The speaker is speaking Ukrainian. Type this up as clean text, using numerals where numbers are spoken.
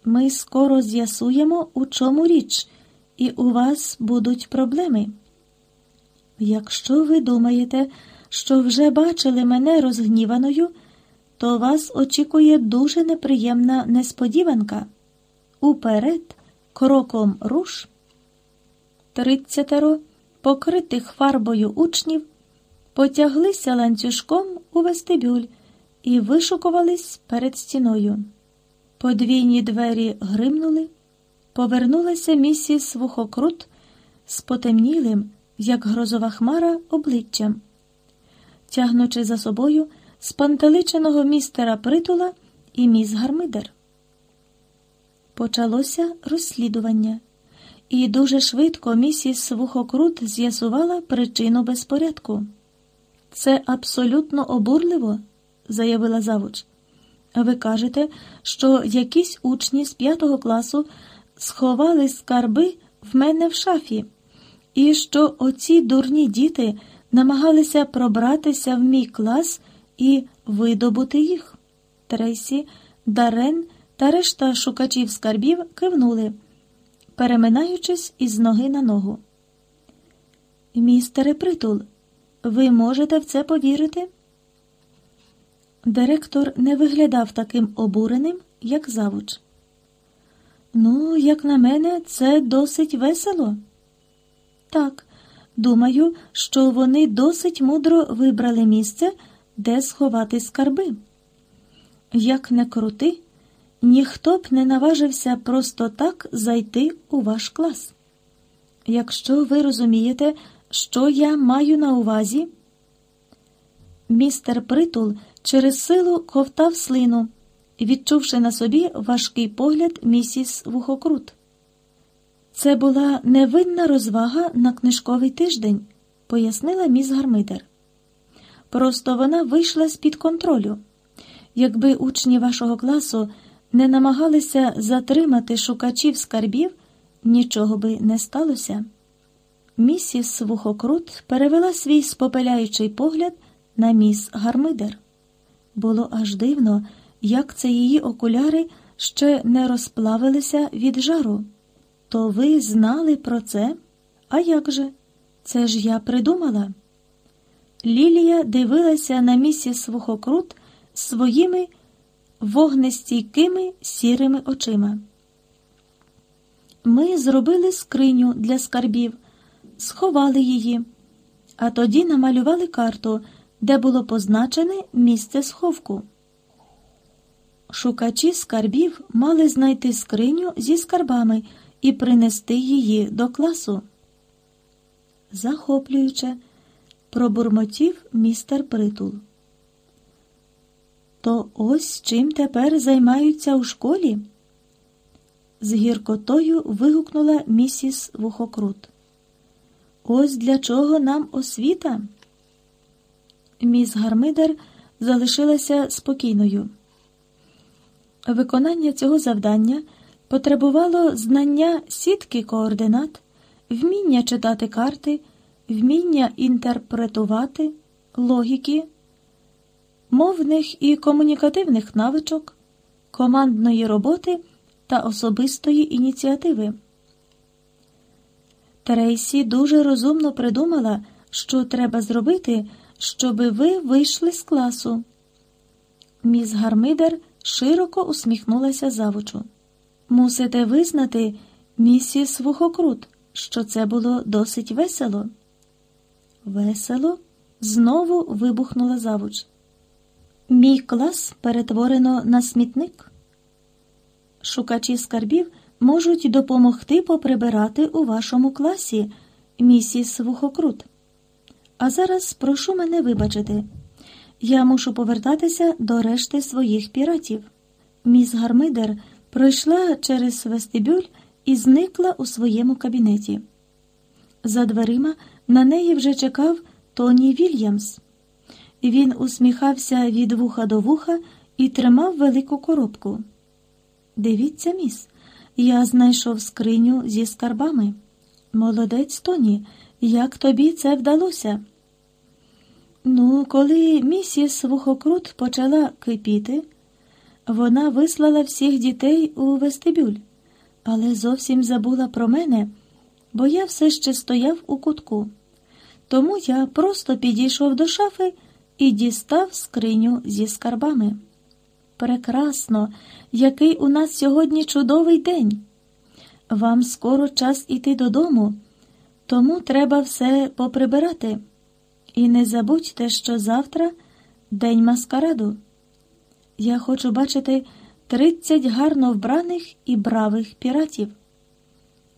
Ми скоро з'ясуємо, у чому річ, і у вас будуть проблеми. Якщо ви думаєте, що вже бачили мене розгніваною, то вас очікує дуже неприємна несподіванка. Уперед, кроком руш. 30 покритих фарбою учнів потяглися ланцюжком у вестибюль і вишукувались перед стіною. Подвійні двері гримнули, повернулася місіс Вухокрут з потемнілим, як грозова хмара, обличчям, тягнучи за собою спантеличеного містера Притула і міс Гармидер. Почалося розслідування, і дуже швидко місіс Вухокрут з'ясувала причину безпорядку. «Це абсолютно обурливо», – заявила завуч. «Ви кажете, що якісь учні з 5 класу сховали скарби в мене в шафі, і що оці дурні діти намагалися пробратися в мій клас і видобути їх». Трейсі, Даррен та решта шукачів скарбів кивнули, переминаючись із ноги на ногу. «Містере Притул, ви можете в це повірити?» Директор не виглядав таким обуреним, як завуч. «Ну, як на мене, це досить весело». «Так, думаю, що вони досить мудро вибрали місце, де сховати скарби. Як не крути, ніхто б не наважився просто так зайти у ваш клас. Якщо ви розумієте, що я маю на увазі...» Містер Притул через силу ковтав слину, відчувши на собі важкий погляд місіс Вухокрут. «Це була невинна розвага на книжковий тиждень», – пояснила міс Гармидер. «Просто вона вийшла з-під контролю. Якби учні вашого класу не намагалися затримати шукачів скарбів, нічого би не сталося». Місіс Вухокрут перевела свій спопеляючий погляд на міс Гармидер. Було аж дивно, як це її окуляри ще не розплавилися від жару. «То ви знали про це? А як же? Це ж я придумала». Лілія дивилася на місіс Вухокрут своїми вогнестійкими сірими очима. «Ми зробили скриню для скарбів, сховали її, а тоді намалювали карту, де було позначене місце сховку. Шукачі скарбів мали знайти скриню зі скарбами і принести її до класу». «Захоплююче», – пробурмотів містер Притул. «То ось чим тепер займаються у школі?» З гіркотою вигукнула місіс Вухокрут. «Ось для чого нам освіта?» Міс Гармидер залишилася спокійною. Виконання цього завдання потребувало знання сітки координат, вміння читати карти, вміння інтерпретувати, логіки, мовних і комунікативних навичок, командної роботи та особистої ініціативи. Трейсі дуже розумно придумала, що треба зробити, щоби ви вийшли з класу. Міс Гармидер широко усміхнулася завучу. «Мусите визнати, місіс Вухокрут, що це було досить весело». «Весело?» – знову вибухнула завуч. «Мій клас перетворено на смітник. Шукачі скарбів можуть допомогти поприбирати у вашому класі, місіс Вухокрут. А зараз прошу мене вибачити. Я мушу повертатися до решти своїх піратів». Міс Гармидер пройшла через вестибюль і зникла у своєму кабінеті. За дверима на неї вже чекав Тоні Вільямс. Він усміхався від вуха до вуха і тримав велику коробку. «Дивіться, міс, я знайшов скриню зі скарбами. Молодець, Тоні, як тобі це вдалося?» Ну, коли місіс Вухокрут почала кипіти, Вона вислала всіх дітей у вестибюль, але зовсім забула про мене, бо я все ще стояв у кутку. Тому я просто підійшов до шафи і дістав скриню зі скарбами. Прекрасно! Який у нас сьогодні чудовий день! Вам скоро час іти додому, тому треба все поприбирати. І не забудьте, що завтра день маскараду. Я хочу бачити 30 гарно вбраних і бравих піратів.